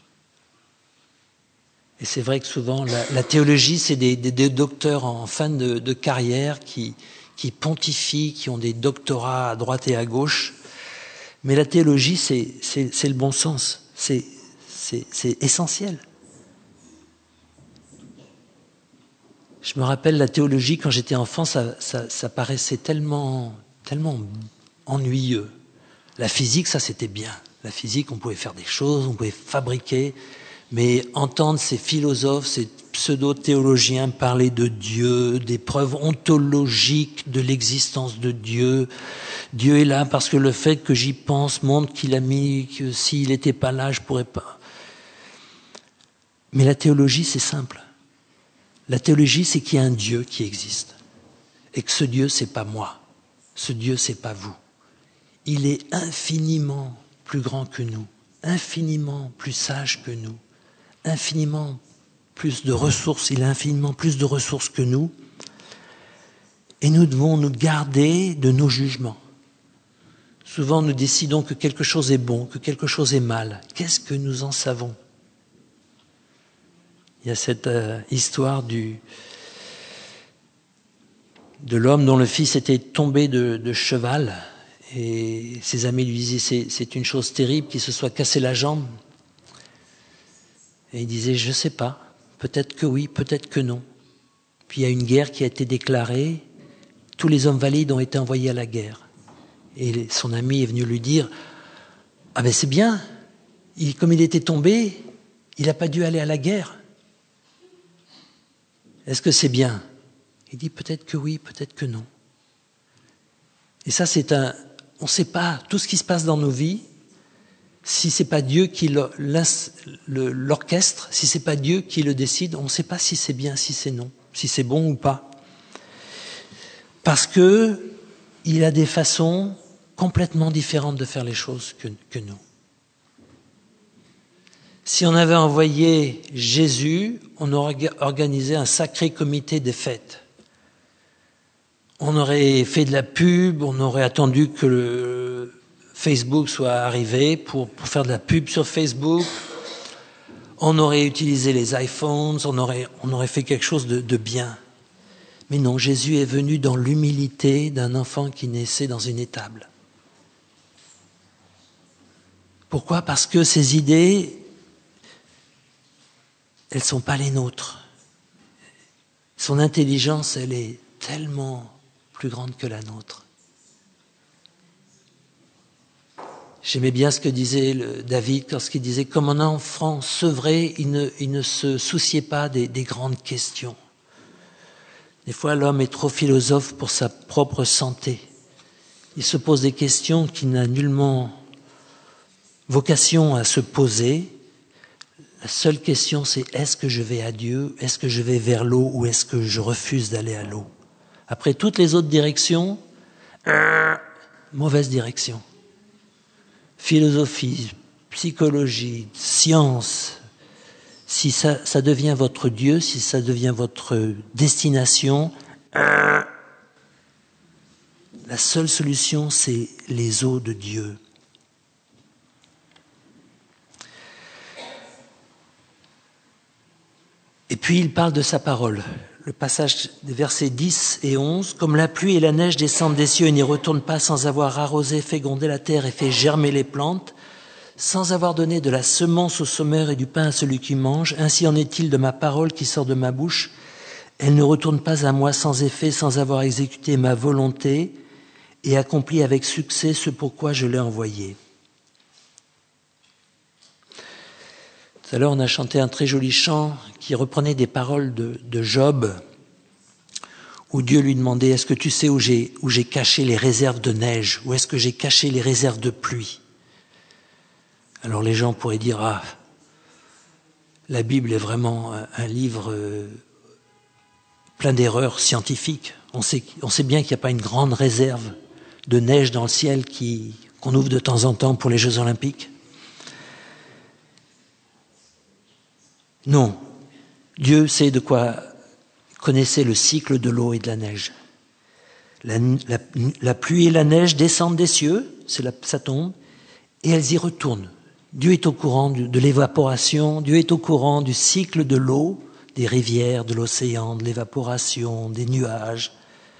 Et c'est vrai que souvent, la théologie, c'est des docteurs en fin de carrière qui pontifient, qui ont des doctorats à droite et à gauche. Mais la théologie, c'est le bon sens. C'est essentiel. Je me rappelle la théologie, quand j'étais enfant, ça paraissait tellement ennuyeux. La physique, ça c'était bien. La physique, on pouvait faire des choses, on pouvait fabriquer, mais entendre ces philosophes, ces pseudo-théologiens parler de Dieu, des preuves ontologiques de l'existence de Dieu. Dieu est là parce que le fait que j'y pense montre qu'il a mis, que s'il n'était pas là, je pourrais pas. Mais la théologie, c'est simple. La théologie, c'est qu'il y a un Dieu qui existe. Et que ce Dieu, c'est pas moi. Ce Dieu, c'est pas vous. Il est infiniment plus grand que nous, infiniment plus sage que nous, infiniment plus de ressources, il a infiniment plus de ressources que nous, et nous devons nous garder de nos jugements. Souvent, nous décidons que quelque chose est bon, que quelque chose est mal. Qu'est-ce que nous en savons? Il y a cette histoire de l'homme dont le fils était tombé de cheval, et ses amis lui disaient c'est une chose terrible qu'il se soit cassé la jambe. Et il disait je ne sais pas, peut-être que oui, peut-être que non. Puis il y a une guerre qui a été déclarée, tous les hommes valides ont été envoyés à la guerre. Et son ami est venu lui dire « Ah ben c'est bien, comme il était tombé, il n'a pas dû aller à la guerre. Est-ce que c'est bien ?» Il dit « Peut-être que oui, peut-être que non. » Et ça on ne sait pas tout ce qui se passe dans nos vies, si ce n'est pas Dieu qui l'orchestre, si ce n'est pas Dieu qui le décide, on ne sait pas si c'est bien, si c'est non, si c'est bon ou pas. Parce qu'il a des façons complètement différentes de faire les choses que nous. Si on avait envoyé Jésus, on aurait organisé un sacré comité des fêtes. On aurait fait de la pub, on aurait attendu que le Facebook soit arrivé pour faire de la pub sur Facebook. On aurait utilisé les iPhones, on aurait fait quelque chose de bien. Mais non, Jésus est venu dans l'humilité d'un enfant qui naissait dans une étable. Pourquoi ? Parce que ces idées, elles ne sont pas les nôtres. Son intelligence, elle est tellement plus grande que la nôtre. J'aimais bien ce que disait David lorsqu'il disait « Comme un enfant sevré, il ne se souciait pas des grandes questions. » Des fois, l'homme est trop philosophe pour sa propre santé. Il se pose des questions qu'il n'a nullement vocation à se poser. La seule question, c'est est-ce que je vais à Dieu, est-ce que je vais vers l'eau ou est-ce que je refuse d'aller à l'eau? Après toutes les autres directions, mauvaise direction. Philosophie, psychologie, science, si ça devient votre Dieu, si ça devient votre destination, la seule solution, c'est les eaux de Dieu. Et puis il parle de sa parole. Le passage des versets 10 et 11, « Comme la pluie et la neige descendent des cieux et n'y retournent pas sans avoir arrosé, fait gronder la terre et fait germer les plantes, sans avoir donné de la semence au semeur et du pain à celui qui mange, ainsi en est-il de ma parole qui sort de ma bouche. Elle ne retourne pas à moi sans effet, sans avoir exécuté ma volonté et accompli avec succès ce pourquoi je l'ai envoyée. » Tout à l'heure, on a chanté un très joli chant qui reprenait des paroles de Job, où Dieu lui demandait « Est-ce que tu sais où j'ai caché les réserves de neige? Où est-ce que j'ai caché les réserves de pluie ?» Alors les gens pourraient dire « Ah, la Bible est vraiment un livre plein d'erreurs scientifiques. On sait bien qu'il n'y a pas une grande réserve de neige dans le ciel qu'on ouvre de temps en temps pour les Jeux Olympiques. » Non, Dieu sait de quoi connaissait le cycle de l'eau et de la neige. La pluie et la neige descendent des cieux, ça tombe, et elles y retournent. Dieu est au courant de l'évaporation, Dieu est au courant du cycle de l'eau, des rivières, de l'océan, de l'évaporation, des nuages.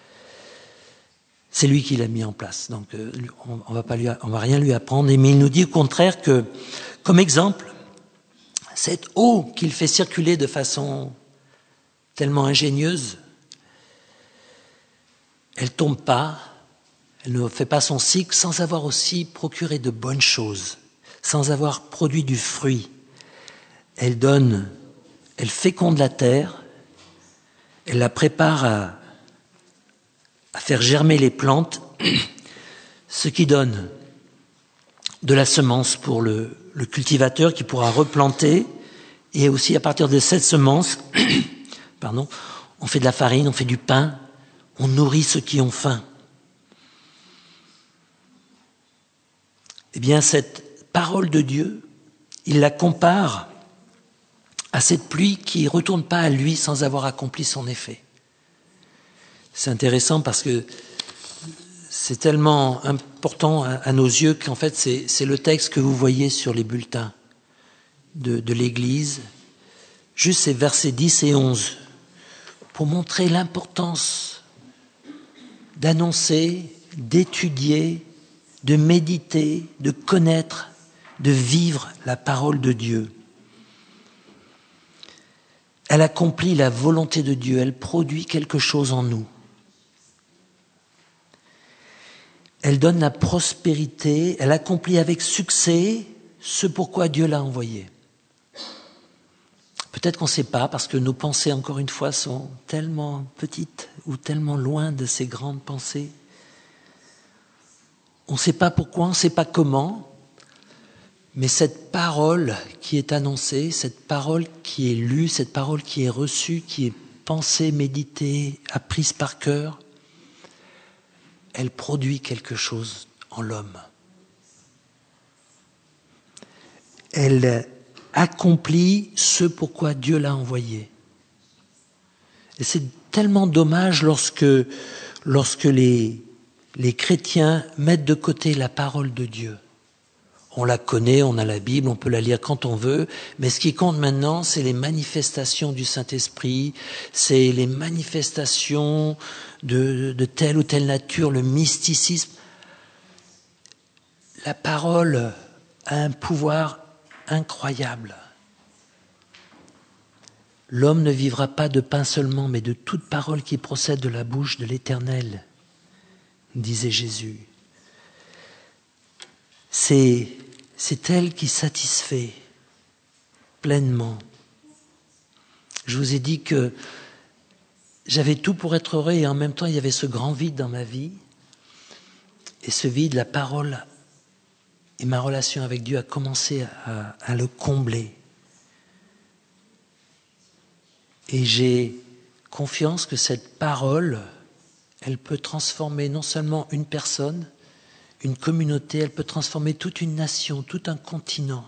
C'est lui qui l'a mis en place, donc on va rien lui apprendre. Mais il nous dit au contraire que, comme exemple, cette eau qu'il fait circuler de façon tellement ingénieuse, elle ne tombe pas, elle ne fait pas son cycle sans avoir aussi procuré de bonnes choses, sans avoir produit du fruit. Elle féconde la terre, elle la prépare à faire germer les plantes, ce qui donne de la semence pour le cultivateur qui pourra replanter, et aussi à partir de cette semence, on fait de la farine, on fait du pain, on nourrit ceux qui ont faim. Eh bien, cette parole de Dieu, il la compare à cette pluie qui ne retourne pas à lui sans avoir accompli son effet. C'est intéressant parce que c'est tellement important à nos yeux qu'en fait c'est le texte que vous voyez sur les bulletins de l'Église, juste ces versets 10 et 11, pour montrer l'importance d'annoncer, d'étudier, de méditer, de connaître, de vivre la parole de Dieu. Elle accomplit la volonté de Dieu, elle produit quelque chose en nous. Elle donne la prospérité, elle accomplit avec succès ce pourquoi Dieu l'a envoyé. Peut-être qu'on ne sait pas, parce que nos pensées, encore une fois, sont tellement petites ou tellement loin de ces grandes pensées. On ne sait pas pourquoi, on ne sait pas comment, mais cette parole qui est annoncée, cette parole qui est lue, cette parole qui est reçue, qui est pensée, méditée, apprise par cœur, elle produit quelque chose en l'homme. Elle accomplit ce pourquoi Dieu l'a envoyé. Et c'est tellement dommage lorsque les chrétiens mettent de côté la parole de Dieu. On la connaît, on a la Bible, on peut la lire quand on veut, mais ce qui compte maintenant, c'est les manifestations du Saint-Esprit, c'est les manifestations de telle ou telle nature, le mysticisme. La parole a un pouvoir incroyable. L'homme ne vivra pas de pain seulement, mais de toute parole qui procède de la bouche de l'Éternel, disait Jésus. C'est elle qui satisfait pleinement. Je vous ai dit que j'avais tout pour être heureux et en même temps il y avait ce grand vide dans ma vie. Et ce vide, la parole et ma relation avec Dieu a commencé à le combler. Et j'ai confiance que cette parole, elle peut transformer non seulement une personne, une communauté, elle peut transformer toute une nation, tout un continent.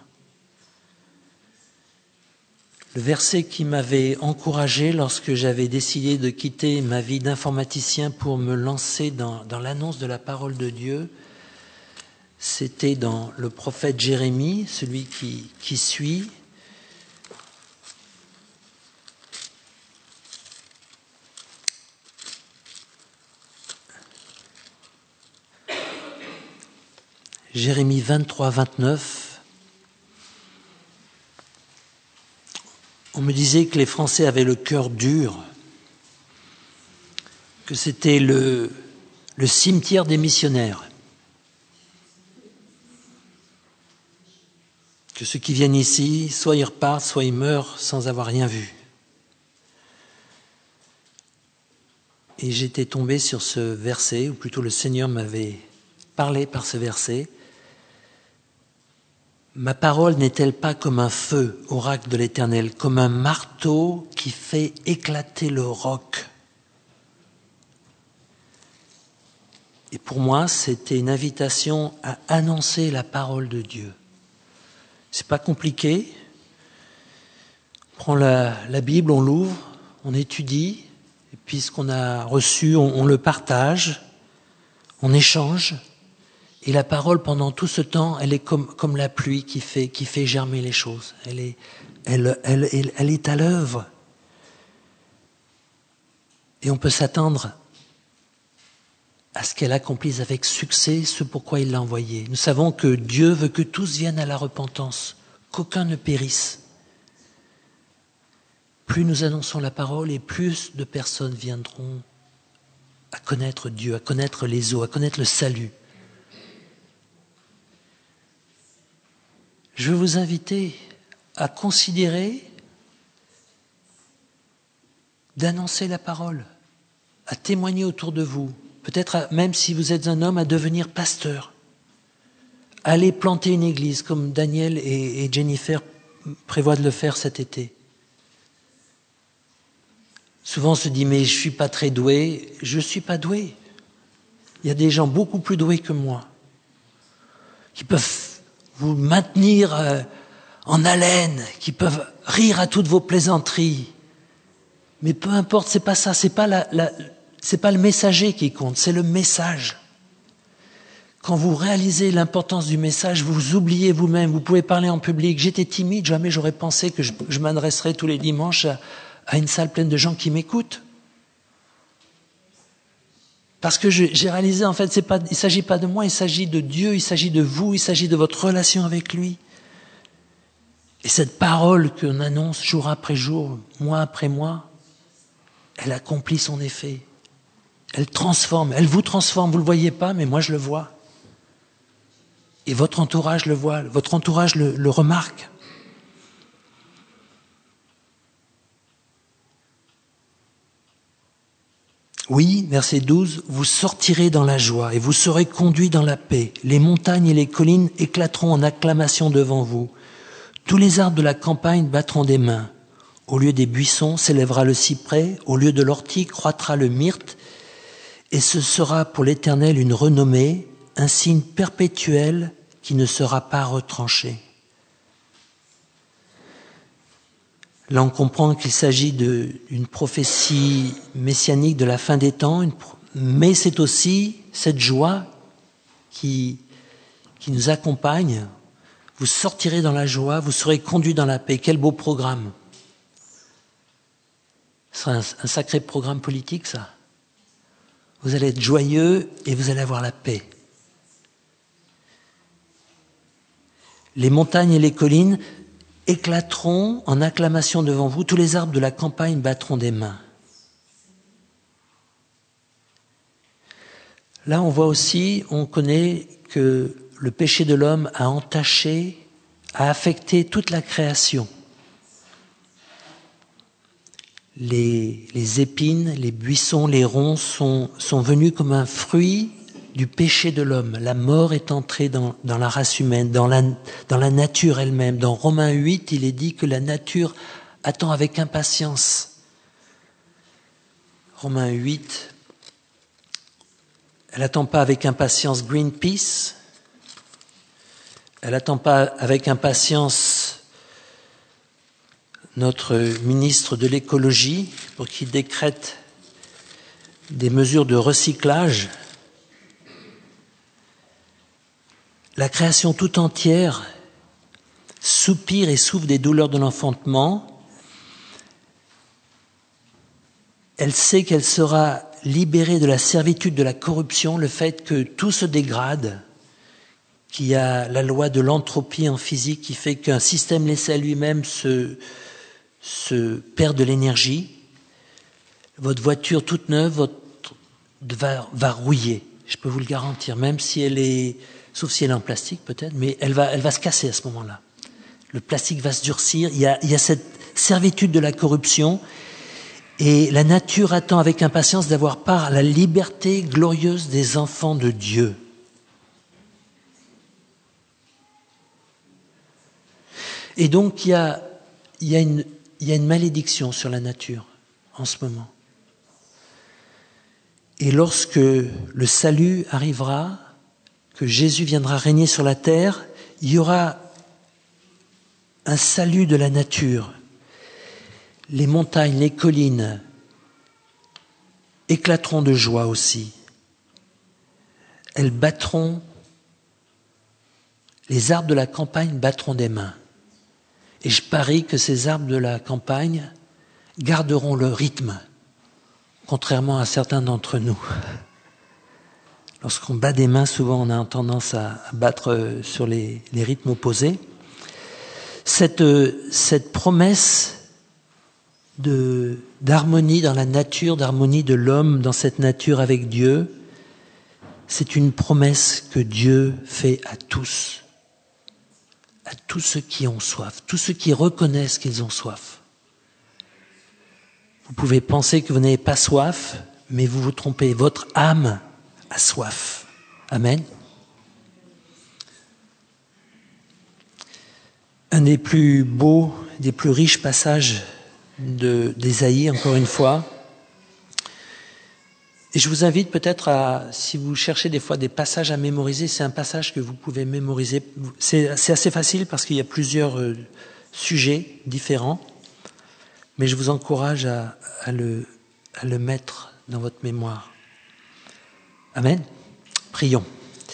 Le verset qui m'avait encouragé lorsque j'avais décidé de quitter ma vie d'informaticien pour me lancer dans l'annonce de la parole de Dieu, c'était dans le prophète Jérémie, celui qui suit. Jérémie 23, 29. On me disait que les Français avaient le cœur dur, que c'était le cimetière des missionnaires, que ceux qui viennent ici, soit ils repartent, soit ils meurent sans avoir rien vu. Et j'étais tombé sur ce verset, ou plutôt le Seigneur m'avait parlé par ce verset. Ma parole n'est-elle pas comme un feu, oracle de l'Éternel, comme un marteau qui fait éclater le roc? Et pour moi, c'était une invitation à annoncer la parole de Dieu. C'est pas compliqué. On prend la Bible, on l'ouvre, on étudie, et puis ce qu'on a reçu, on le partage, on échange. Et la parole, pendant tout ce temps, elle est comme la pluie qui fait germer les choses. Elle est à l'œuvre. Et on peut s'attendre à ce qu'elle accomplisse avec succès ce pourquoi il l'a envoyée. Nous savons que Dieu veut que tous viennent à la repentance, qu'aucun ne périsse. Plus nous annonçons la parole et plus de personnes viendront à connaître Dieu, à connaître les eaux, à connaître le salut. Je veux vous inviter à considérer d'annoncer la parole, à témoigner autour de vous, peut-être même si vous êtes un homme, à devenir pasteur. Allez planter une église comme Daniel et Jennifer prévoient de le faire cet été. Souvent on se dit, mais je ne suis pas très doué. Je ne suis pas doué. Il y a des gens beaucoup plus doués que moi qui peuvent vous maintenir en haleine, qui peuvent rire à toutes vos plaisanteries. Mais peu importe, c'est pas ça, c'est pas le messager qui compte, c'est le message. Quand vous réalisez l'importance du message, vous oubliez vous-même, vous pouvez parler en public. J'étais timide, jamais j'aurais pensé que je m'adresserais tous les dimanches à une salle pleine de gens qui m'écoutent. Parce que j'ai réalisé, en fait, il ne s'agit pas de moi, il s'agit de Dieu, il s'agit de vous, il s'agit de votre relation avec lui. Et cette parole qu'on annonce jour après jour, mois après mois, elle accomplit son effet. Elle transforme, elle vous transforme, vous ne le voyez pas, mais moi je le vois. Et votre entourage le voit, votre entourage le remarque. Oui, verset 12, vous sortirez dans la joie et vous serez conduits dans la paix. Les montagnes et les collines éclateront en acclamation devant vous. Tous les arbres de la campagne battront des mains. Au lieu des buissons s'élèvera le cyprès, au lieu de l'ortie croîtra le myrte, et ce sera pour l'Éternel une renommée, un signe perpétuel qui ne sera pas retranché. Là, on comprend qu'il s'agit d'une prophétie messianique de la fin des temps, mais c'est aussi cette joie qui nous accompagne. Vous sortirez dans la joie, vous serez conduits dans la paix. Quel beau programme! Ce sera un sacré programme politique, ça. Vous allez être joyeux et vous allez avoir la paix. Les montagnes et les collines éclateront en acclamation devant vous. Tous les arbres de la campagne battront des mains. Là, on voit aussi, on connaît que le péché de l'homme a entaché, a affecté toute la création. Les épines, les buissons, les ronces sont venus comme un fruit du péché de l'homme. La mort est entrée dans la race humaine, dans la nature elle-même. Dans Romains 8, il est dit que la nature attend avec impatience. Romains 8, elle n'attend pas avec impatience Greenpeace, elle n'attend pas avec impatience notre ministre de l'écologie pour qu'il décrète des mesures de recyclage. La création tout entière soupire et souffre des douleurs de l'enfantement. Elle sait qu'elle sera libérée de la servitude de la corruption, le fait que tout se dégrade, qu'il y a la loi de l'entropie en physique qui fait qu'un système laissé à lui-même se perd de l'énergie. Votre voiture toute neuve va rouiller, je peux vous le garantir, même si elle est... Sauf si elle est en plastique peut-être, mais elle va se casser à ce moment-là. Le plastique va se durcir, il y a cette servitude de la corruption, et la nature attend avec impatience d'avoir part à la liberté glorieuse des enfants de Dieu. Et donc il y a une malédiction sur la nature en ce moment. Et lorsque le salut arrivera, que Jésus viendra régner sur la terre, il y aura un salut de la nature. Les montagnes, les collines éclateront de joie aussi. Elles battront, les arbres de la campagne battront des mains. Et je parie que ces arbres de la campagne garderont le rythme, contrairement à certains d'entre nous. Lorsqu'on bat des mains, souvent on a tendance à battre sur les rythmes opposés. Cette promesse d'harmonie dans la nature, d'harmonie de l'homme dans cette nature avec Dieu, c'est une promesse que Dieu fait à tous ceux qui ont soif, tous ceux qui reconnaissent qu'ils ont soif. Vous pouvez penser que vous n'avez pas soif, mais vous vous trompez. Votre âme a soif. Amen. Un des plus beaux, des plus riches passages d'Ésaïe, encore une fois, Et je vous invite peut-être à, si vous cherchez des fois des passages à mémoriser, c'est un passage que vous pouvez mémoriser. C'est assez facile parce qu'il y a plusieurs sujets différents, mais je vous encourage à le mettre dans votre mémoire. Amen. Prions.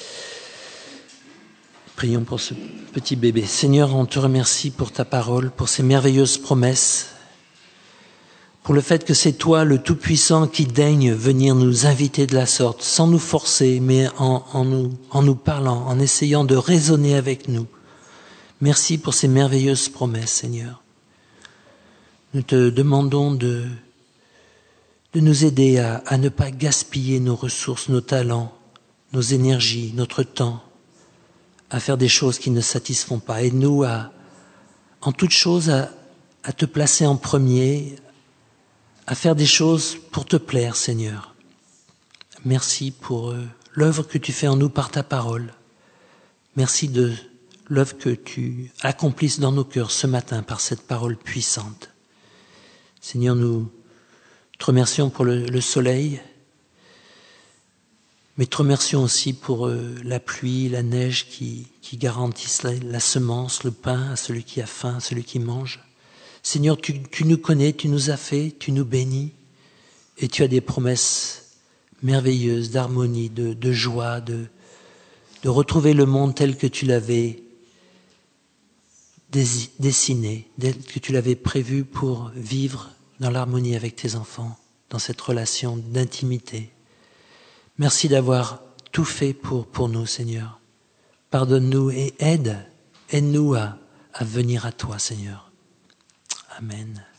Prions pour ce petit bébé. Seigneur, on te remercie pour ta parole, pour ces merveilleuses promesses, pour le fait que c'est toi, le Tout-Puissant, qui daignes venir nous inviter de la sorte, sans nous forcer, mais en nous parlant, en essayant de raisonner avec nous. Merci pour ces merveilleuses promesses, Seigneur. Nous te demandons de nous aider à ne pas gaspiller nos ressources, nos talents, nos énergies, notre temps, à faire des choses qui ne satisfont pas. Aide-nous en toute chose à te placer en premier, à faire des choses pour te plaire, Seigneur. Merci pour l'œuvre que tu fais en nous par ta parole. Merci de l'œuvre que tu accomplisses dans nos cœurs ce matin par cette parole puissante. Seigneur, nous te remercions pour le soleil, mais te remercions aussi pour la pluie, la neige qui garantissent la semence, le pain à celui qui a faim, à celui qui mange. Seigneur, tu nous connais, tu nous as fait, tu nous bénis et tu as des promesses merveilleuses d'harmonie, de joie, de retrouver le monde tel que tu l'avais dessiné, tel que tu l'avais prévu pour vivre dans l'harmonie avec tes enfants, dans cette relation d'intimité. Merci d'avoir tout fait pour nous, Seigneur. Pardonne-nous et aide-nous à venir à toi, Seigneur. Amen.